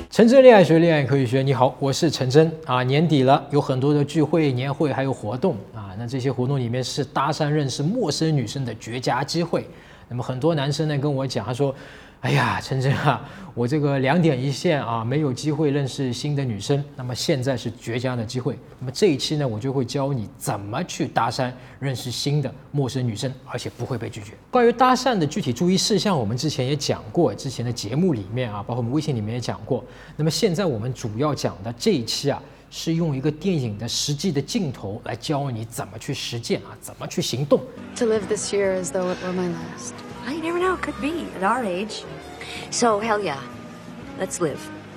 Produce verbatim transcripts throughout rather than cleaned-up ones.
陈真恋爱学，恋爱可以学。你好，我是陈真啊。年底了，有很多的聚会、年会还有活动啊。那这些活动里面是搭讪认识陌生女生的绝佳机会。那么很多男生呢跟我讲，他说：“哎呀，陈真啊，我这个两点一线啊，没有机会认识新的女生。那么现在是绝佳的机会。那么这一期呢，我就会教你怎么去搭讪认识新的陌生女生，而且不会被拒绝。关于搭讪的具体注意事项，我们之前也讲过，之前的节目里面啊，包括我们微信里面也讲过。那么现在我们主要讲的这一期啊，是用一个电影的实际的镜头来教你怎么去实践啊，怎么去行动。 To live this year as though it were my last. Well, you never know. It could be at our age. So, hell yeah. Let's live.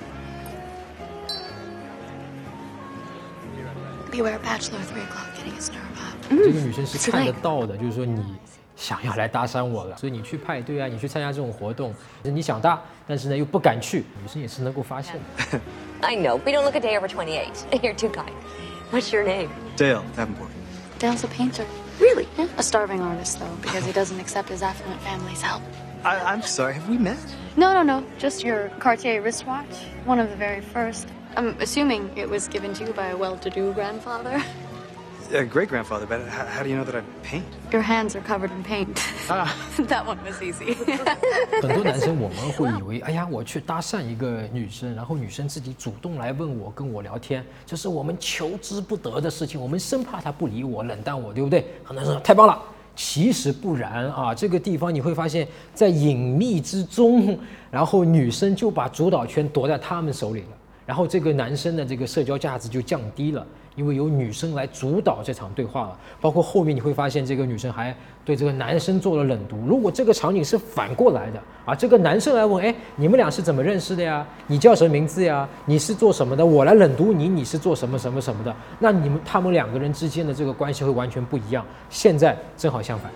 Beware bachelor three o'clock getting his nerve up. 这个女生是看得到的，就是说你想要来搭讪我了，所以你去派对啊，你去参加这种活动，你想搭，但是呢又不敢去，女生也是能够发现的。 I know. We don't look a day over twenty-eight. You're too kind. What's your name? Dale Davenport. Dale's a painter. Really? Yeah, a starving artist, though, because he doesn't accept his affluent family's help. I, I'm sorry, have we met? No, no, no. Just your Cartier wristwatch. One of the very first. I'm assuming it was given to you by a well-to-do grandfather. A great grandfather, but how, how do you know that I paint? Your hands are covered in paint. Ah. That one was easy. 很多男生我们会以为，哎呀，我去搭讪一个女生，然后女生自己主动来问我，跟我聊天，这是我们求之不得的事情，我们生怕她不理我、冷淡我，对不对？很多人说太棒了。其实不然啊，这个地方你会发现在隐秘之中，然后女生就把主导权夺在他们手里了，然后这个男生的这个社交价值就降低了，因为由女生来主导这场对话了。包括后面你会发现这个女生还对这个男生做了冷读。如果这个场景是反过来的啊，这个男生来问，哎，你们俩是怎么认识的呀？你叫什么名字呀？你是做什么的？我来冷读你，你是做什么什么什么的？那你们他们两个人之间的这个关系会完全不一样。现在正好相反。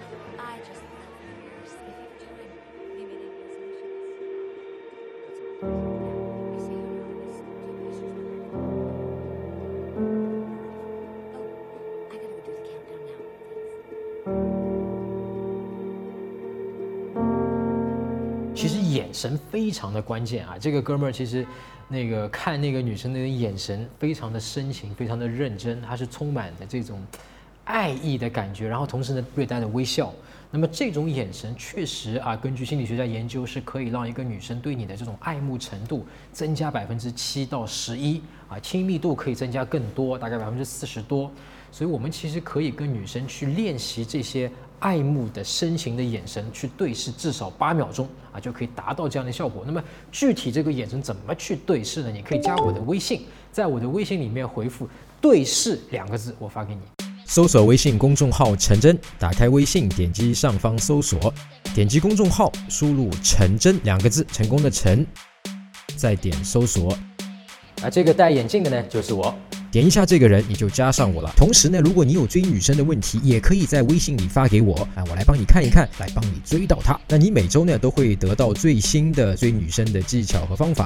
其实眼神非常的关键啊！这个哥们儿其实，那个看那个女生的眼神非常的深情，非常的认真，他是充满的这种爱意的感觉，然后同时呢略带的微笑。那么这种眼神确实啊，根据心理学家研究是可以让一个女生对你的这种爱慕程度增加百分之七到十一啊，亲密度可以增加更多，大概百分之四十多。所以我们其实可以跟女生去练习这些爱慕的深情的眼神，去对视至少八秒钟啊，就可以达到这样的效果。那么具体这个眼神怎么去对视呢？你可以加我的微信，在我的微信里面回复“对视”两个字，我发给你。搜索微信公众号陈真，打开微信，点击上方搜索，点击公众号，输入陈真两个字，成功的陈，再点搜索。啊，这个戴眼镜的呢，就是我。点一下这个人，你就加上我了。同时呢，如果你有追女生的问题，也可以在微信里发给我啊，我来帮你看一看，来帮你追到她。那你每周呢都会得到最新的追女生的技巧和方法。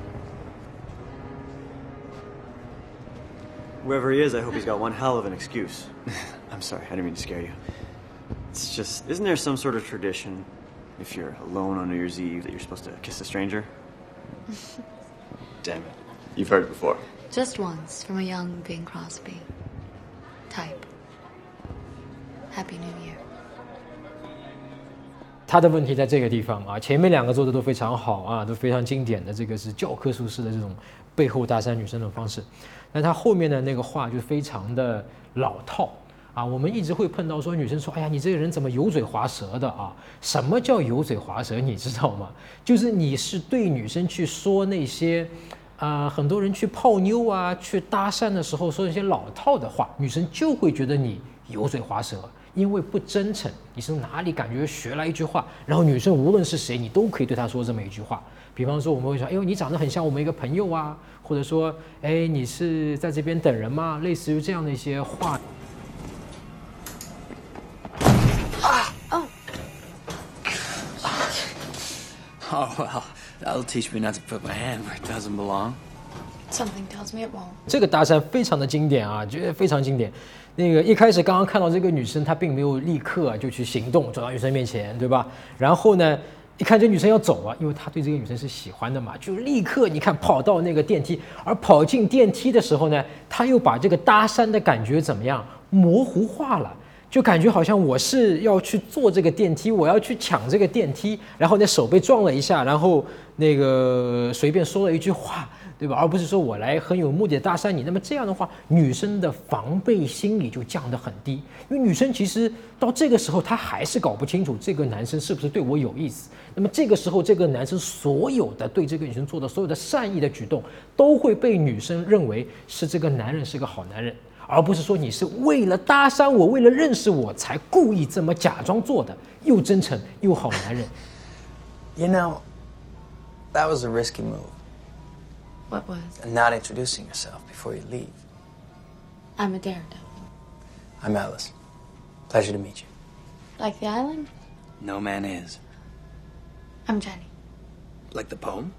Whoever he is, I hope he's got one hell of an excuse. I'm sorry, I didn't mean to scare you. It's just, isn't there some sort of tradition, if you're alone on New Year's Eve, that you're supposed to kiss a stranger? Damn it, you've heard it before. Just once, from a young Bing Crosby. Type. Happy New Year. 他的问题在这个地方啊，前面两个做的都非常好啊，都非常经典的，这个是教科书式的这种背后搭讪女生的方式。但他后面的那个话就非常的老套啊，我们一直会碰到说女生说，哎呀，你这个人怎么油嘴滑舌的啊？什么叫油嘴滑舌？你知道吗？就是你是对女生去说那些。呃，很多人去泡妞啊，去搭讪的时候说一些老套的话，女生就会觉得你油嘴滑舌，因为不真诚。你是哪里感觉学来一句话，然后女生无论是谁，你都可以对她说这么一句话。比方说，我们会说，哎呦，你长得很像我们一个朋友啊，或者说，哎，你是在这边等人吗？类似于这样的一些话。 啊哦。Oh well. That'll teach me not to put my hand where it doesn't belong. Something tells me it won't. 这个搭讪非常的经典啊，觉得非常经典。那个一开始刚刚看到这个女生，她并没有立刻就去行动，走到女生面前，对吧？然后呢， 一看这女生要走了，因为他对这个女生是喜欢的嘛，就立刻你看跑到那个电梯，而跑进电梯的时候呢，他又把这个搭讪的感觉怎么样模糊化了，就感觉好像我是要去坐这个电梯，我要去抢这个电梯，然后呢手被撞了一下，然后那个随便说了一句话，对吧？而不是说我来很有目的的搭讪你。那么这样的话，女生的防备心理就降得很低，因为女生其实到这个时候她还是搞不清楚这个男生是不是对我有意思。那么这个时候，这个男生所有的对这个女生做的所有的善意的举动，都会被女生认为是这个男人是个好男人，而不是说你是为了搭讪我，为了认识我才故意这么假装做的，又真诚又好男人。 You know, that was a risky move. What was? Not introducing yourself before you leave. I'm a daredevil. I'm Alice. Pleasure to meet you. Like the island? No man is. I'm Jenny. Like the poem?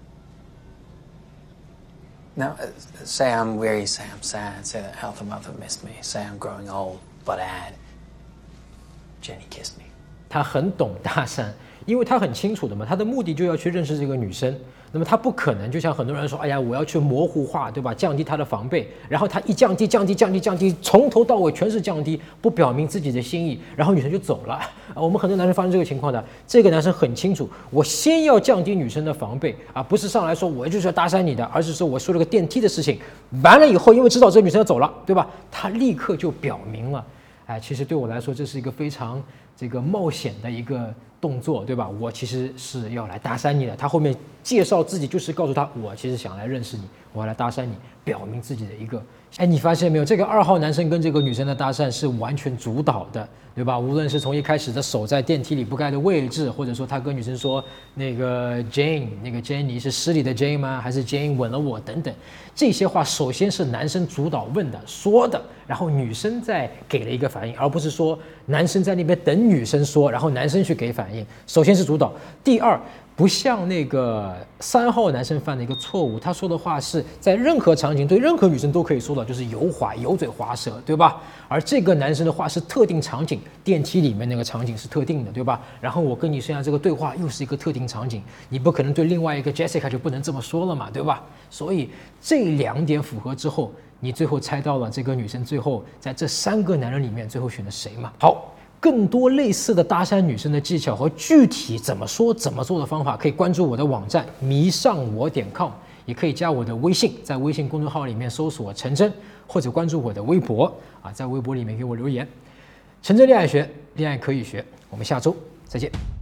No, uh, say I'm weary, say I'm sad, say that health and wealth have missed me, say I'm growing old, but add, Jenny kissed me. 他很懂搭讪，因为他很清楚的嘛，他的目的就要去认识这个女生。那么他不可能就像很多人说，哎呀，我要去模糊化，对吧？降低他的防备，然后他一降低、降低、降低、降低，从头到尾全是降低，不表明自己的心意，然后女生就走了。啊，我们很多男生发生这个情况的，这个男生很清楚，我先要降低女生的防备啊，不是上来说我就是要搭讪你的，而是说我说了个电梯的事情，完了以后，因为知道这个女生要走了，对吧？他立刻就表明了，哎，其实对我来说，这是一个非常这个冒险的一个动作，对吧？我其实是要来搭讪你的。他后面介绍自己就是告诉他，我其实想来认识你，我要来搭讪你，表明自己的一个。哎，你发现没有？这个二号男生跟这个女生的搭讪是完全主导的，对吧？无论是从一开始的手在电梯里不该的位置，或者说他跟女生说那个 Jane， 那个 Jenny 是诗里的 Jane 吗？还是 Jane 吻了我等等，这些话首先是男生主导问的说的，然后女生再给了一个反应，而不是说男生在那边等女生说，然后男生去给反应。首先是主导，第二。不像那个三号男生犯的一个错误，他说的话是在任何场景对任何女生都可以说的，就是油滑、油嘴滑舌，对吧？而这个男生的话是特定场景，电梯里面那个场景是特定的，对吧？然后我跟你现在这个对话又是一个特定场景，你不可能对另外一个 Jessica 就不能这么说了嘛，对吧？所以这两点符合之后，你最后猜到了这个女生最后在这三个男人里面最后选的谁嘛？好。更多类似的搭讪女生的技巧和具体怎么说怎么做的方法，可以关注我的网站迷上我点 com， 也可以加我的微信，在微信公众号里面搜索陈真，或者关注我的微博啊，在微博里面给我留言。陈真恋爱学，恋爱可以学，我们下周再见。